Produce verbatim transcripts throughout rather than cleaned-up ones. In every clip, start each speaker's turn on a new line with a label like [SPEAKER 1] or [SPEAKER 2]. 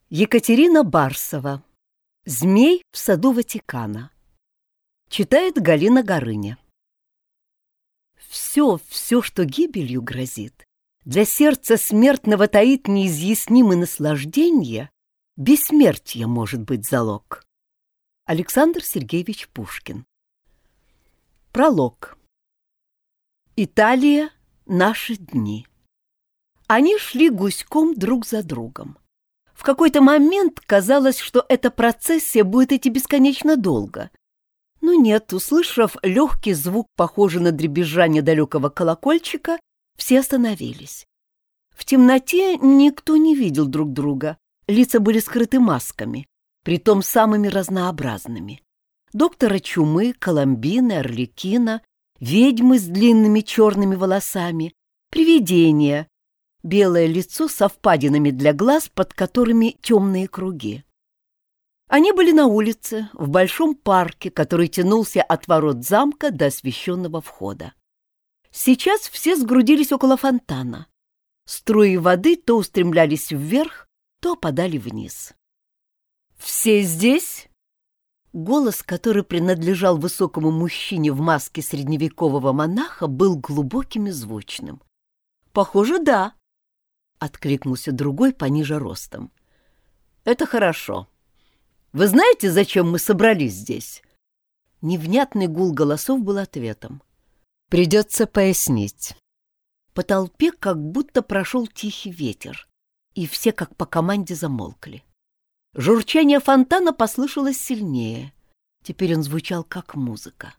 [SPEAKER 1] Екатерина Барсова. «Змей в саду Ватикана». Читает Галина Горыня. Все, все, что гибелью грозит, для сердца смертного таит неизъяснимое наслаждение, бессмертие может быть залог. Александр Сергеевич Пушкин. Пролог. Италия. Наши дни. Они шли гуськом друг за другом. В какой-то момент казалось, что эта процессия будет идти бесконечно долго. Но нет, услышав легкий звук, похожий на дребезжание далекого колокольчика, все остановились. В темноте никто не видел друг друга, лица были скрыты масками, притом самыми разнообразными. Доктора чумы, Коломбины, Арлекина, ведьмы с длинными черными волосами, привидения, белое лицо со впадинами для глаз, под которыми темные круги. Они были на улице, в большом парке, который тянулся от ворот замка до освещенного входа. Сейчас все сгрудились около фонтана. Струи воды то устремлялись вверх, то опадали вниз. «Все здесь?» Голос, который принадлежал высокому мужчине в маске средневекового монаха, был глубоким и звучным. «Похоже, да», — откликнулся другой пониже ростом. «Это хорошо. Вы знаете, зачем мы собрались здесь?» Невнятный гул голосов был ответом. «Придется пояснить». По толпе как будто прошел тихий ветер, и все как по команде замолкли. Журчание фонтана послышалось сильнее. Теперь он звучал как музыка.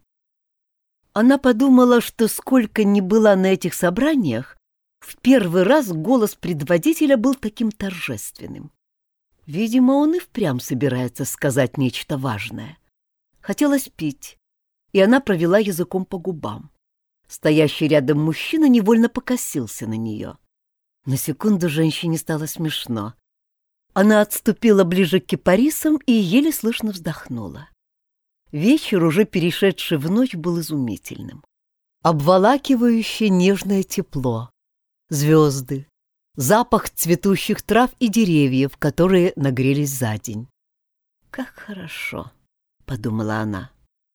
[SPEAKER 1] Она подумала, что сколько ни была на этих собраниях, в первый раз голос предводителя был таким торжественным. Видимо, он и впрямь собирается сказать нечто важное. Хотелось пить, и она провела языком по губам. Стоящий рядом мужчина невольно покосился на нее. На секунду женщине стало смешно. Она отступила ближе к кипарисам и еле слышно вздохнула. Вечер, уже перешедший в ночь, был изумительным. Обволакивающее нежное тепло, звезды, запах цветущих трав и деревьев, которые нагрелись за день. «Как хорошо», — подумала она.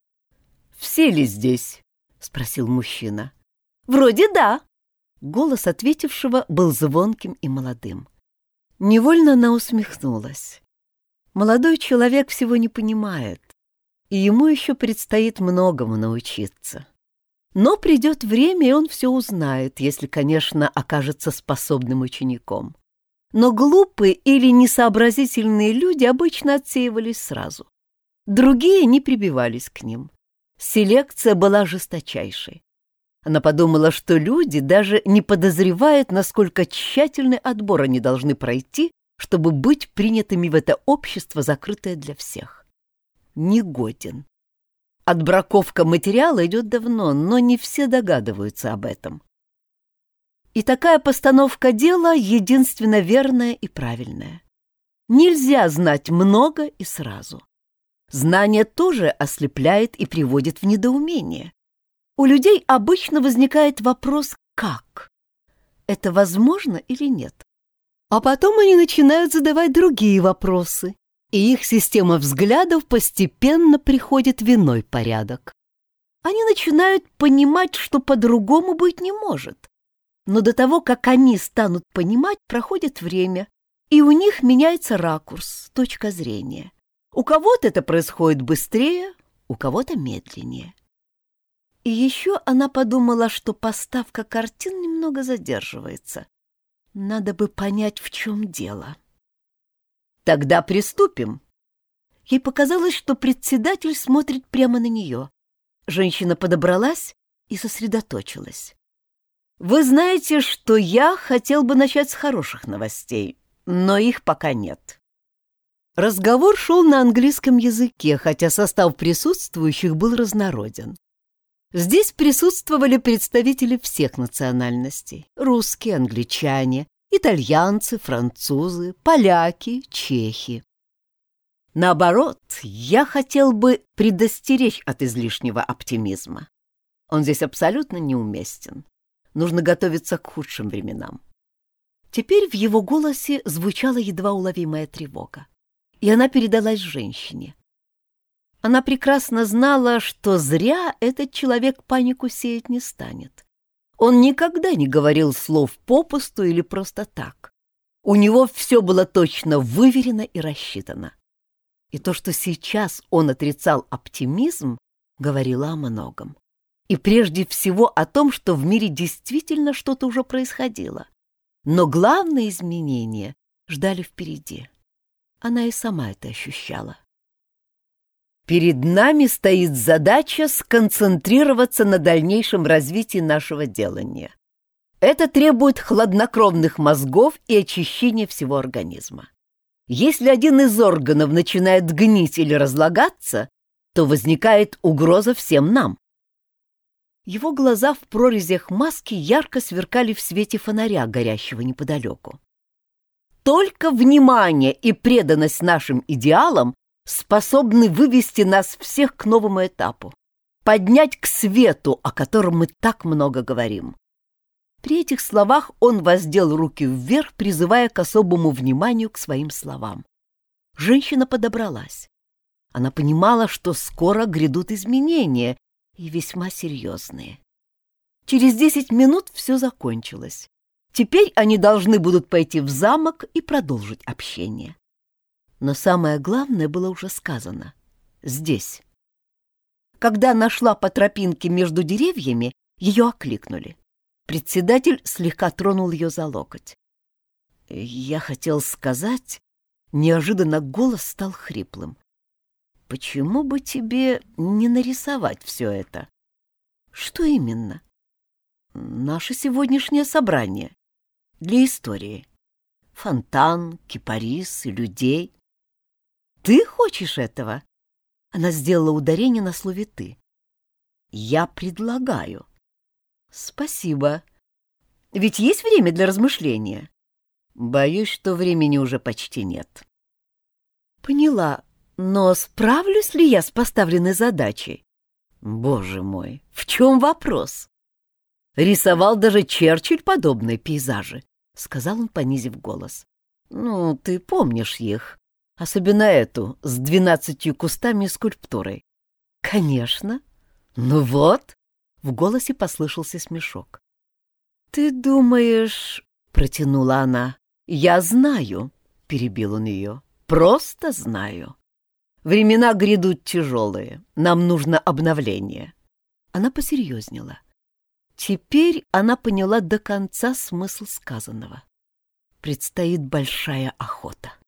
[SPEAKER 1] «Все ли здесь?» — спросил мужчина. «Вроде да». Голос ответившего был звонким и молодым. Невольно она усмехнулась. Молодой человек всего не понимает, и ему еще предстоит многому научиться. Но придет время, и он все узнает, если, конечно, окажется способным учеником. Но глупые или несообразительные люди обычно отсеивались сразу. Другие не прибивались к ним. Селекция была жесточайшей. Она подумала, что люди даже не подозревают, насколько тщательный отбор они должны пройти, чтобы быть принятыми в это общество, закрытое для всех. Негоден. Отбраковка материала идет давно, но не все догадываются об этом. И такая постановка дела единственно верная и правильная. Нельзя знать много и сразу. Знание тоже ослепляет и приводит в недоумение. У людей обычно возникает вопрос «как?». Это возможно или нет? А потом они начинают задавать другие вопросы, и их система взглядов постепенно приходит в иной порядок. Они начинают понимать, что по-другому быть не может. Но до того, как они станут понимать, проходит время, и у них меняется ракурс, точка зрения. У кого-то это происходит быстрее, у кого-то медленнее. И еще она подумала, что поставка картин немного задерживается. Надо бы понять, в чем дело. Тогда приступим. Ей показалось, что председатель смотрит прямо на нее. Женщина подобралась и сосредоточилась. Вы знаете, что я хотел бы начать с хороших новостей, но их пока нет. Разговор шел на английском языке, хотя состав присутствующих был разнороден. Здесь присутствовали представители всех национальностей: русские, англичане, итальянцы, французы, поляки, чехи. Наоборот, я хотел бы предостеречь от излишнего оптимизма. Он здесь абсолютно неуместен. Нужно готовиться к худшим временам. Теперь в его голосе звучала едва уловимая тревога, и она передалась женщине. Она прекрасно знала, что зря этот человек панику сеять не станет. Он никогда не говорил слов попусту или просто так. У него все было точно выверено и рассчитано. И то, что сейчас он отрицал оптимизм, говорило о многом. И прежде всего о том, что в мире действительно что-то уже происходило. Но главные изменения ждали впереди. Она и сама это ощущала. Перед нами стоит задача сконцентрироваться на дальнейшем развитии нашего делания. Это требует хладнокровных мозгов и очищения всего организма. Если один из органов начинает гнить или разлагаться, то возникает угроза всем нам. Его глаза в прорезях маски ярко сверкали в свете фонаря, горящего неподалеку. Только внимание и преданность нашим идеалам способны вывести нас всех к новому этапу, поднять к свету, о котором мы так много говорим. При этих словах он воздел руки вверх, призывая к особому вниманию к своим словам. Женщина подобралась. Она понимала, что скоро грядут изменения, и весьма серьезные. Через десять минут все закончилось. Теперь они должны будут пойти в замок и продолжить общение. Но самое главное было уже сказано. Здесь. Когда она шла по тропинке между деревьями, ее окликнули. Председатель слегка тронул ее за локоть. «Я хотел сказать...» Неожиданно голос стал хриплым. «Почему бы тебе не нарисовать все это?» «Что именно?» «Наше сегодняшнее собрание. Для истории. Фонтан, кипарис и людей. Ты хочешь этого?» Она сделала ударение на слове «ты». «Я предлагаю». «Спасибо. Ведь есть время для размышления?» «Боюсь, что времени уже почти нет». «Поняла. Но справлюсь ли я с поставленной задачей?» «Боже мой, в чем вопрос?» «Рисовал даже Черчилль подобные пейзажи», — сказал он, понизив голос. «Ну, ты помнишь их, особенно эту, с двенадцатью кустами и скульптурой». «Конечно. Ну вот», — в голосе послышался смешок. «Ты думаешь...» — протянула она. «Я знаю», — перебил он ее, — «просто знаю. Времена грядут тяжелые, нам нужно обновление». Она посерьезнела. Теперь она поняла до конца смысл сказанного. Предстоит большая охота.